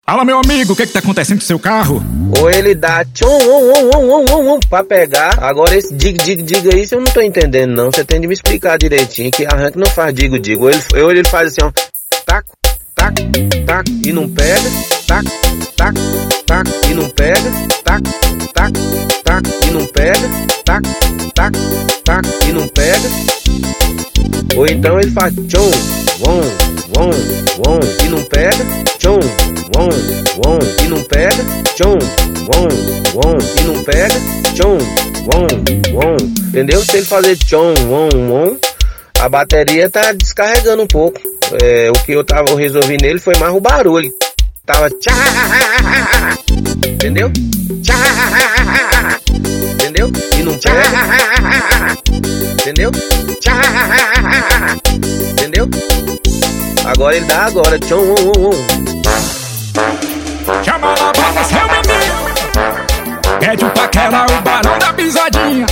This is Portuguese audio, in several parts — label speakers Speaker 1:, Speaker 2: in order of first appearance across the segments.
Speaker 1: Fala, meu amigo, o que tá acontecendo com seu carro?
Speaker 2: Ou ele dá tchum pra pegar. Agora esse diga aí, eu não tô entendendo não. Você tem de me explicar direitinho, que arranque não faz digo. Ou ele faz assim, ó, tac, tac, tac, e não pega, tac, tac, tac, e não pega, tac, tac, tac, e não pega, tac, tac, tac, e não pega. Ou então ele faz tchum, e não pega, tchum, e não pega, tchum, e não pega, tchum, entendeu? Se ele fazer tchum, a bateria tá descarregando um pouco. O que eu resolvi nele foi mais o barulho. Tava tchá, entendeu? Tchá, entendeu? E não pega, entendeu? Tchá, entendeu? Agora ele dá agora, tchum,
Speaker 1: Chama na banda, seu menino. Pede um paquera, o barão da pisadinha.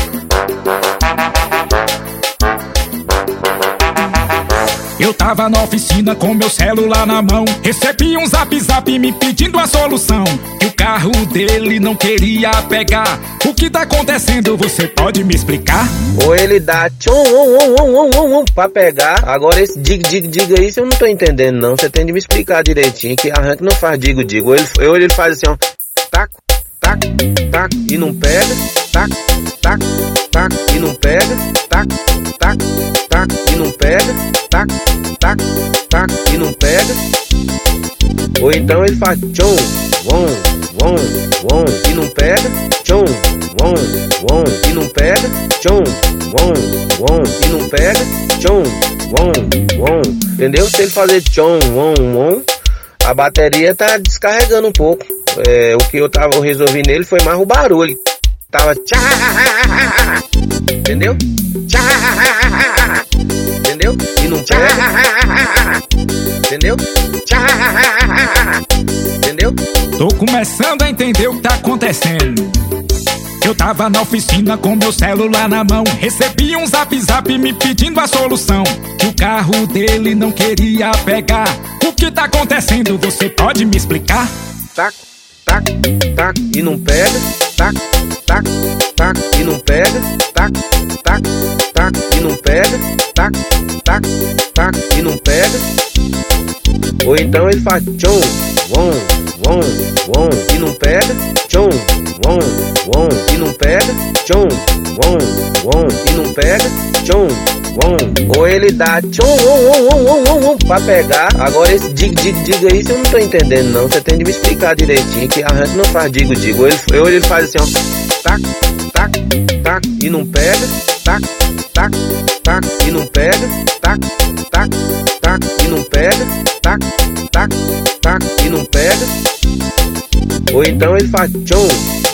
Speaker 1: Eu tava na oficina com meu celular na mão. Recebi um zap me pedindo a solução. Que o carro dele não queria pegar. O que tá acontecendo, você pode me explicar?
Speaker 2: Ou ele dá tchum pra pegar. Agora esse diga aí, eu não tô entendendo não. Você tem de me explicar direitinho, que arranque não faz digo. Ou ele faz assim, ó, tac, tac, tac, e não pega, tac, tac, tac, e não pega, tac, tac, tac, e não pega, tac, tac, tac, e não pega. Ou então ele faz tchum, e não pega, tchum, e não pega, tchum, e não pega, tchum, entendeu? Se ele fazer tchum, a bateria tá descarregando um pouco. O que eu resolvi nele foi mais o barulho. Tava tchá, entendeu? Tchá, entendeu? E não pega, entendeu? Tchá, entendeu?
Speaker 1: Tô começando a entender o que tá acontecendo. Eu tava na oficina com meu celular na mão. Recebi um zap me pedindo a solução. Que o carro dele não queria pegar. O que tá acontecendo, você pode me explicar?
Speaker 2: Tac, tac, tac, e não pega, tac, tac, tac, e não pega, tac, tac, tac, e não pega, tac, tac, tac, e não pega. Ou então ele faz tchum, e não pega, tchum, e não pega, tchum, e não pega, tchum, ou ele dá tchum pra pegar. Agora esse diga aí, eu não tô entendendo não. Você tem de me explicar direitinho, que arranque não faz digo. Ou ele faz assim, ó, tac, tac, tac, e não pega, tac, tac, tac, e não pega, tac, tac, tac, e não pega, tac, tac, tac, e não pega. Ou então ele faz tchum,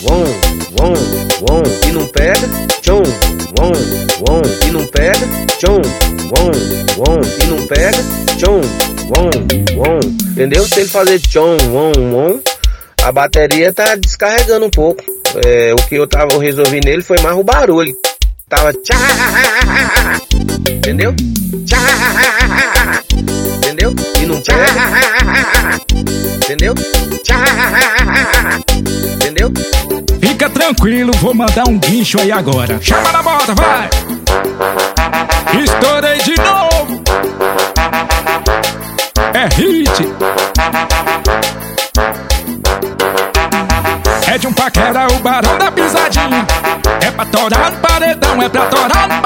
Speaker 2: e não pega, tchum, e não pega, tchum, e não pega, tchum, entendeu? Se ele fazer tchum, a bateria tá descarregando um pouco. O que eu resolvi nele foi mais o barulho. Tava tchá, entendeu? Tchá, entendeu? E não pega, entendeu? Tchá, entendeu?
Speaker 1: Fica tranquilo, vou mandar um guincho aí agora. Chama na moda, vai! Estourei de novo! É hit! É de um paquera, o barão da pisadinha. É pra torar no paredão, é pra torar no